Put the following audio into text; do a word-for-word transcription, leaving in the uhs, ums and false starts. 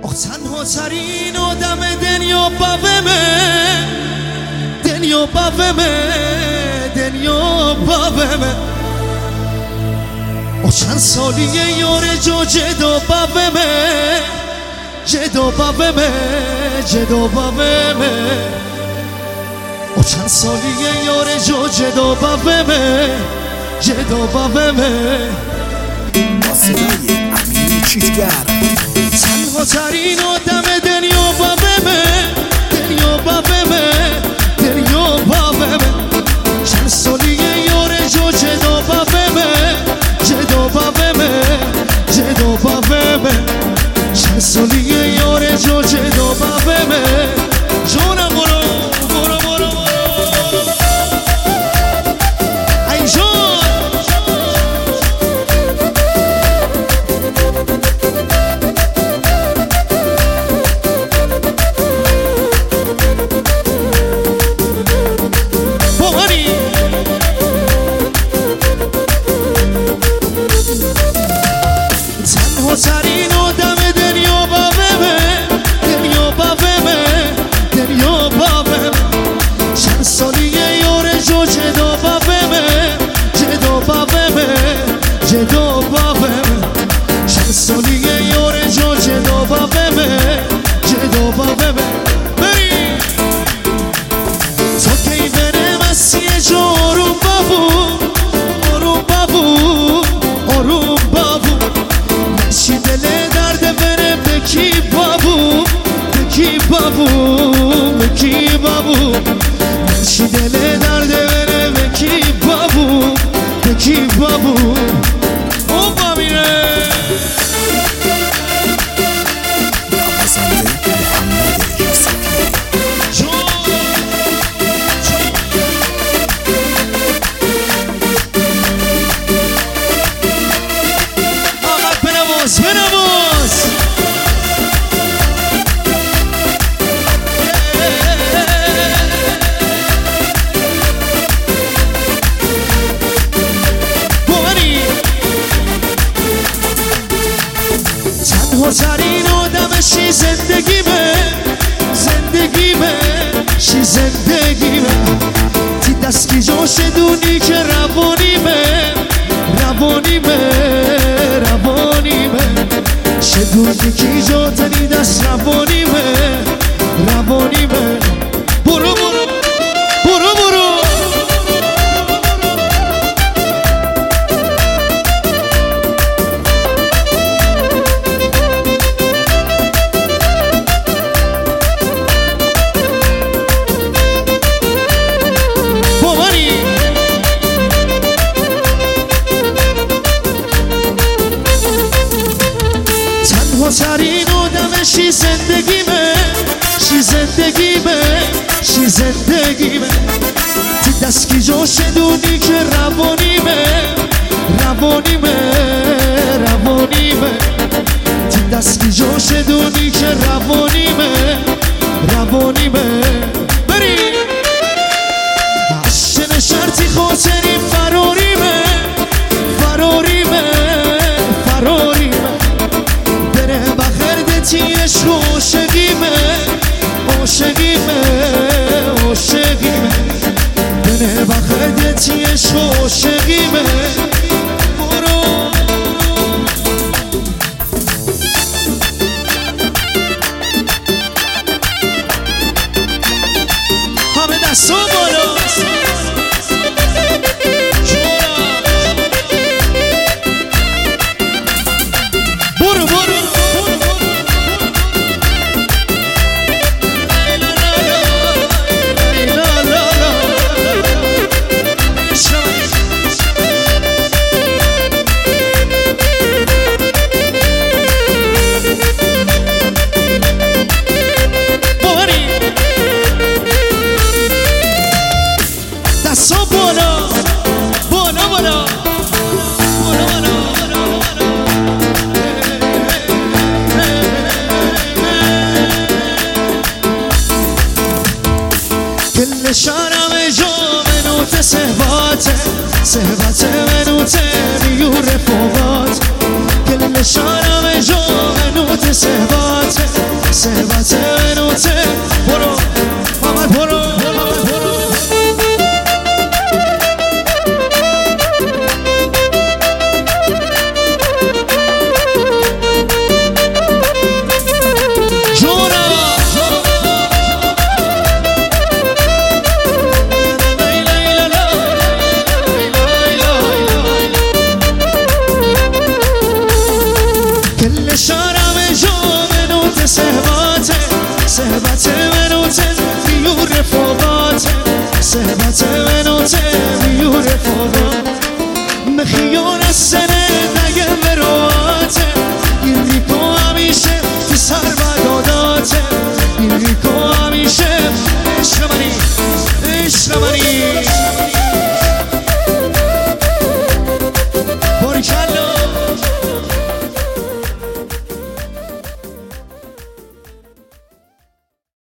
آخ تنها ترین آدم دنیا بابمه، دنیا بابمه، دنیا بابمه. آخ چند سالیه یار جو جدا بابمه، جدا بابمه، جدا بابمه. آخ چند سالیه یار جو جدا بابمه، جدا بابمه. با صدای امین چیزگر تنها ترین آدم دنیا بابمه، دنیا بابمه، دنیا بابمه. چند سالیه یار جو جدا بابمه، جدا بابمه، جدا بابمه. چند سالیه یار جو جدا بابمه. جونم برو برو برو برو ای جون. تنها ترین آدم دنیا بابمه، دنیا بابمه، دنیا بابمه. چند سالیه یار جو جدا بابمه، جدا بابمه، جدا بابمه. چند سالیه یار جو جدا بابمه، جدا بابمه. بری تو کی بره مسیح جو آروم بابو، آروم بابو، آروم بابو. چی دل درد بره بکی بابو، بکی بابو، بکی بابو. چی دل درد بره بکی بابو، بکی بابو. اون بامیره نوازنده محمد یوسفی. بنواز بنواز بوری. تنها ترین آدمشی زندگیمه، زندگیمه، شی زندگیمه. تی دستی جاش دونی که روانیمه، روانیمه، روانیمه. شدونی که جاتنی دست روانیمه، روانیمه. برو برو برو برو ترین آدمشی زندگیمه، شی زندگیمه، شی زندگیمه. تی دستی جاش دونی که روانیمه، روانیمه، روانیمه. تی دستی جاش دونی که روانیمه، روانیمه. بری عشق شرطی خاطری فراریمه، فراریمه، فراریمه. تیش عاشقیمه، عاشقیمه، عاشقیمه. بنه بخرد تیش عاشقیمه. برو همه دستو بالا. برو برو دستو بالا بالا بالا بالا بالا. کل شهرم جا منوت صحباته، صحبت منوت میو رفاقات. کل شهرم جا منوت صحباته، صحبت منوته برو محمد برو محمد برو صحبت منوته بیور رفاقاته صحبت